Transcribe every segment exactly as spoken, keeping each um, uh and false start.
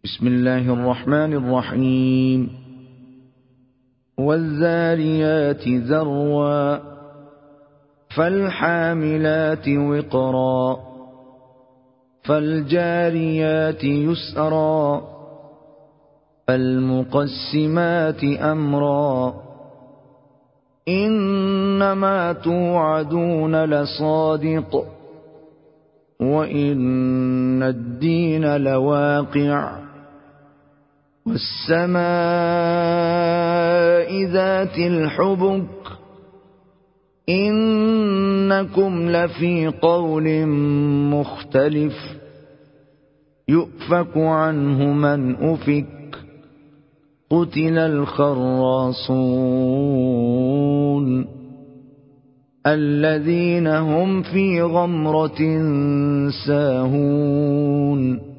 بسم الله الرحمن الرحيم. والذاريات ذروا فالحاملات وقرا فالجاريات يسرا فالمقسمات أمرا إنما توعدون لصادق وإن الدين لواقع والسماء ذات الحبك إنكم لفي قول مختلف يؤفك عنه من أفك قتل الخراصون الذين هم في غمرة ساهون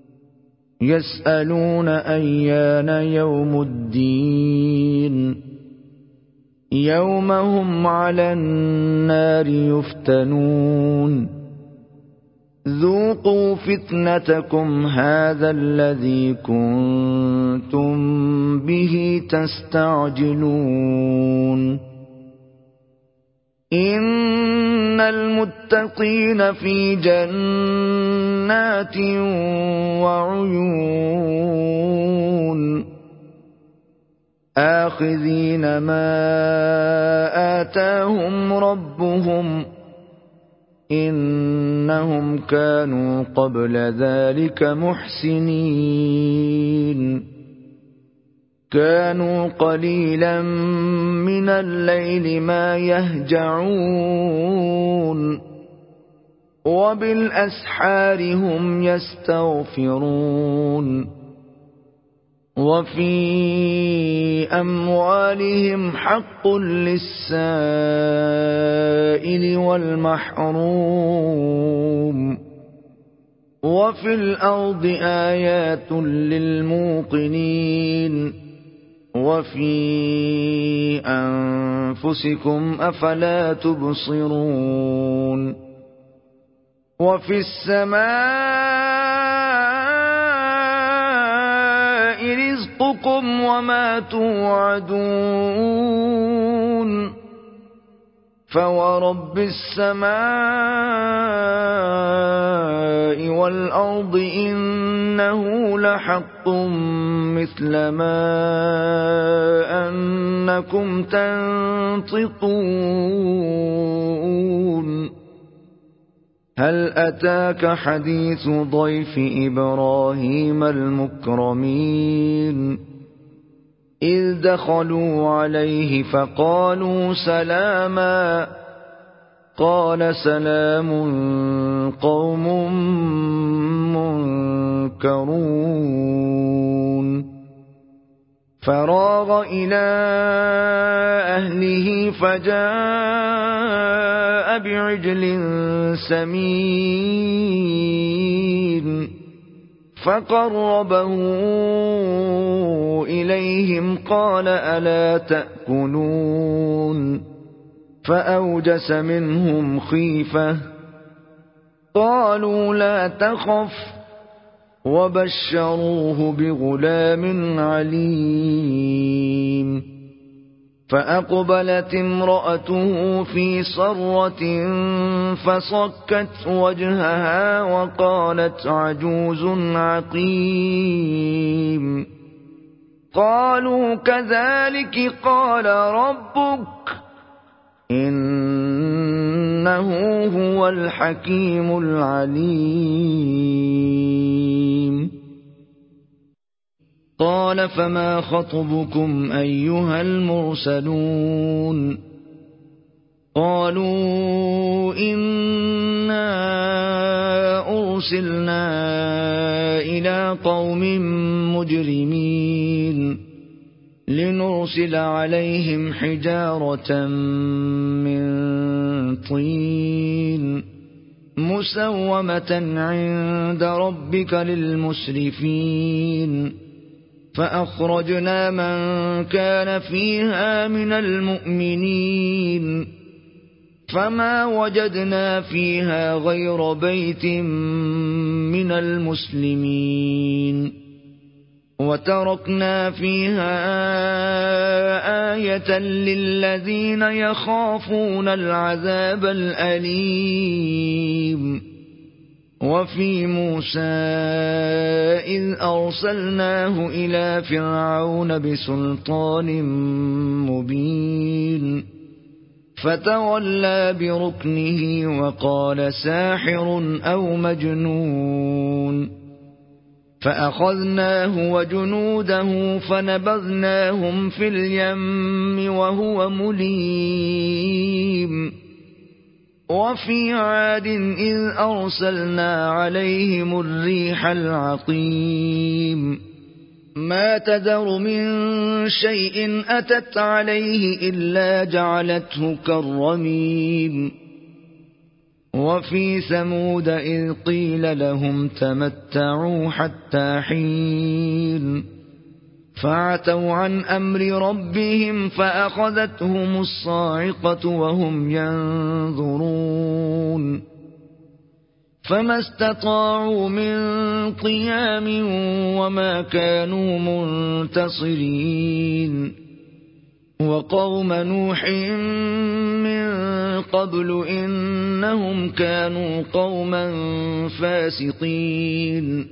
يسألون أيان يوم الدين يوم هم على النار يفتنون ذوقوا فتنتكم هذا الذي كنتم به تستعجلون إن المتقين في جنات وعيون آخذين ما آتاهم ربهم إنهم كانوا قبل ذلك محسنين كانوا قليلا من الليل ما يهجعون وبالأسحار هم يستغفرون وفي أموالهم حق للسائل والمحروم وفي الأرض آيات للموقنين وفي أنفسكم أفلا تبصرون وفي السماء رزقكم وما توعدون فورب السماء والأرض إنه لحق مثل ما أنكم تنطقون هل أتاك حديث ضيف إبراهيم المكرمين إذ دخلوا عليه فقالوا سلاما قال سلام قوم منكرون فراغ إلى أهله فجاء بعجل سمين فقربه إليهم قال ألا تأكلون فأوجس منهم خيفة قالوا لا تخف وبشروه بغلام عليم فأقبلت امرأته في صرة فصكت وجهها وقالت عجوز عقيم قالوا كذلك قال ربك إنه هو الحكيم العليم قال فما خطبكم أيها المرسلون قالوا إنا أرسلنا إلى قوم مجرمين لنرسل عليهم حجارة من طين مسومة عند ربك للمسرفين فأخرجنا من كان فيها من المؤمنين فما وجدنا فيها غير بيت من المسلمين وتركنا فيها آية للذين يخافون العذاب الأليم. وفي موسى إذ أرسلناه إلى فرعون بسلطان مبين فتولى بركنه وقال ساحر أو مجنون، فأخذناه وجنوده فنبذناهم في اليم وهو مليم. وفي عاد إذ أرسلنا عليهم الريح العقيم ما تذر من شيء أتت عليه إلا جعلته كالرميم. وفي ثمود إذ قيل لهم تمتعوا حتى حين فعتوا عن أمر ربهم فأخذتهم الصاعقة وهم ينظرون فما استطاعوا من قيام وما كانوا منتصرين. وقوم نوح من قبل إنهم كانوا قوما فاسقين.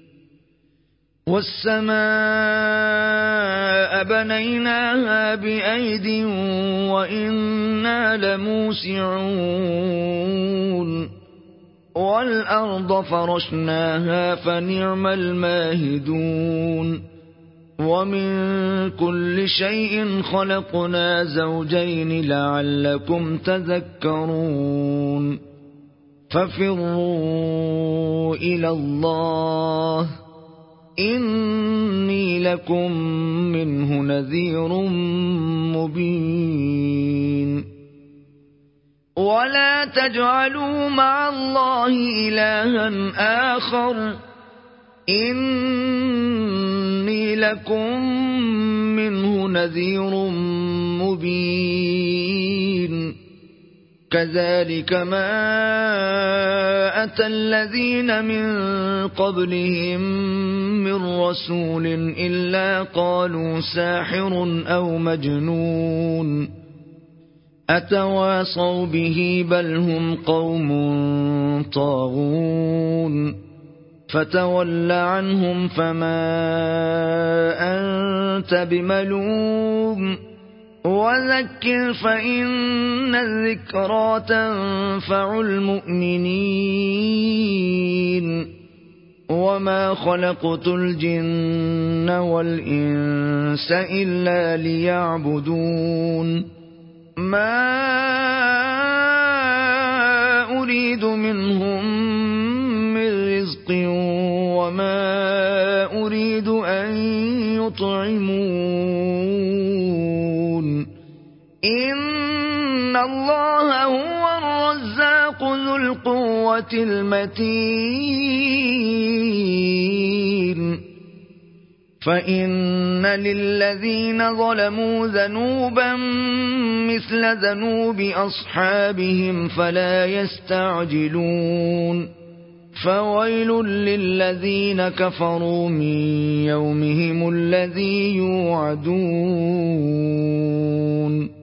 والسماء بنيناها بأيد وإنا لموسعون والأرض فرشناها فنعم الماهدون. ومن كل شيء خلقنا زوجين لعلكم تذكرون. ففروا إلى الله إني لكم منه نذير مبين. ولا تجعلوا مع الله إلها آخر إني لكم منه نذير مبين. كذلك ما أتى الذين من قبلهم من رسول إلا قالوا ساحر أو مجنون أتواصوا به بل هم قوم طاغون. فتول عنهم فما أنت بملوم وذكر فإن الذكرى تنفع المؤمنين. وما خلقت الجن والإنس إلا ليعبدون ما أريد منهم من رزق وما أريد أن يطعمون إن الله هو الرزاق ذو القوة المتين. فإن للذين ظلموا ذنوبا مثل ذنوب أصحابهم فلا يستعجلون. فويل للذين كفروا من يومهم الذي يوعدون.